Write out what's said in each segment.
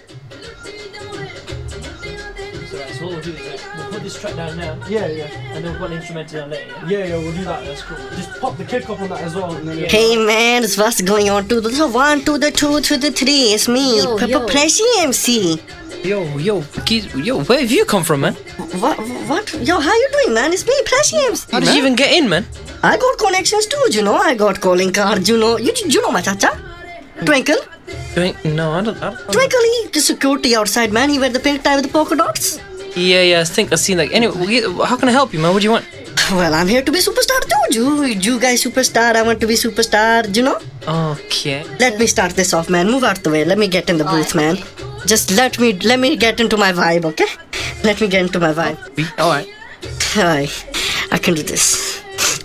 So what we'll do is we'll put this track down now. Yeah. And then we'll put an instrumental down later. Yeah, we'll do that. That's cool. Just pop the kick up on that as well. And then Hey man, what's going on? To the 1, to the 2, to the 3. It's me, Pepper Pressy MC. Yo, where have you come from, man? What? Yo, how you doing, man? It's me, Pressy MC. How did you even get in, man? I got connections too, you know. I got calling cards, you know. You know my chacha? Twinkle? No, I don't. Twinkle, he the security outside, man. He wear the pink tie with the polka dots. Yeah, I think I've seen that. Anyway, how can I help you, man? What do you want? Well, I'm here to be superstar too. You guys superstar, I want to be superstar, you know? Okay. Let me start this off, man. Move out the way. Let me get in the booth, man. Just let me get into my vibe, okay? Let me get into my vibe. Alright. I can do this.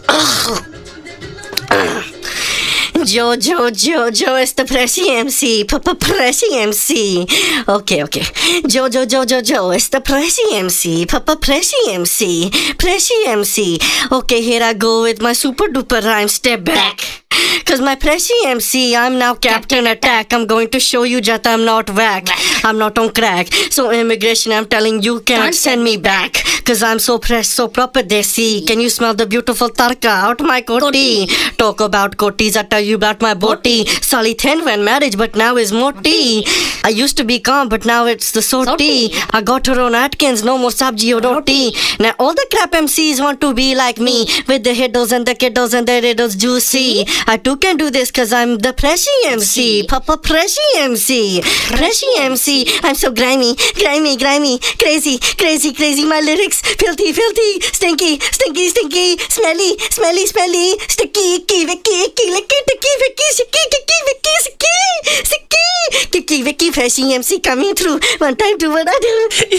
Joe, it's the Pressy MC. Pressy MC. Okay. Joe, it's the Pressy MC. Pressy MC. Pressy MC. Okay, here I go with my super duper rhyme. Step back. Cause my Pressy MC, I'm now Captain Attack. I'm going to show you that I'm not whack. I'm not on crack. So immigration, I'm telling you can't send me back. Cause I'm so fresh, so proper desi. Can you smell the beautiful tarka out my koti? Talk about kotis, I tell you about my boti. Sali thin when marriage, but now is moti. I used to be calm, but now it's the soti. I got her on Atkins, no more sabji or roti. Now all the crap MCs want to be like me, with the hiddles and the kiddles and the riddles juicy. I too can do this cause I'm the Pressy MC. Pressy MC. Pressy MC. I'm so grimy, crazy. My lyrics filthy, stinky, smelly, sticky, Vicky, Pressy MC coming through. One time do what I do.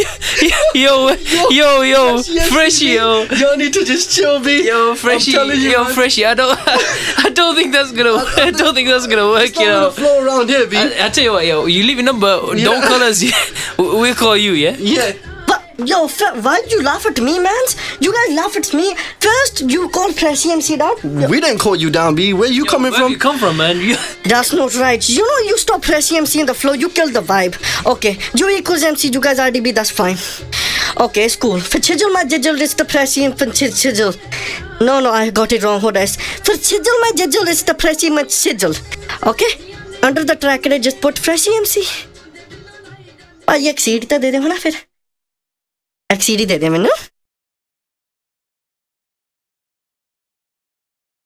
Yo, Freshie, yo. Y'all need to just chill, B. Yo, Freshie, Freshie. I don't think that's gonna work. I don't think that's gonna work, you know. Flow around here, B. I tell you what, yo, you leave your number. Don't call us. We'll call you, yeah. Yeah. But yo, why you laugh at me, man? You guys laugh at me. First, you call Pressy MC down. We didn't call you down, B. Where you coming Where from? you come from, man? That's not right. You know, you stop Pressy MC in the flow, you kill the vibe. Okay, you equals MC, you guys RDB, that's fine. Okay, it's cool. For Chijil my Jijil, it's the Pressy and Chijil. No, I got it wrong. Hold on. For Chijil my Jijil, it's the Pressy my Chijil. Okay? Under the track, just put Pressy MC. एक CD तो दे दे ना फिर एक CD दे दे मैंने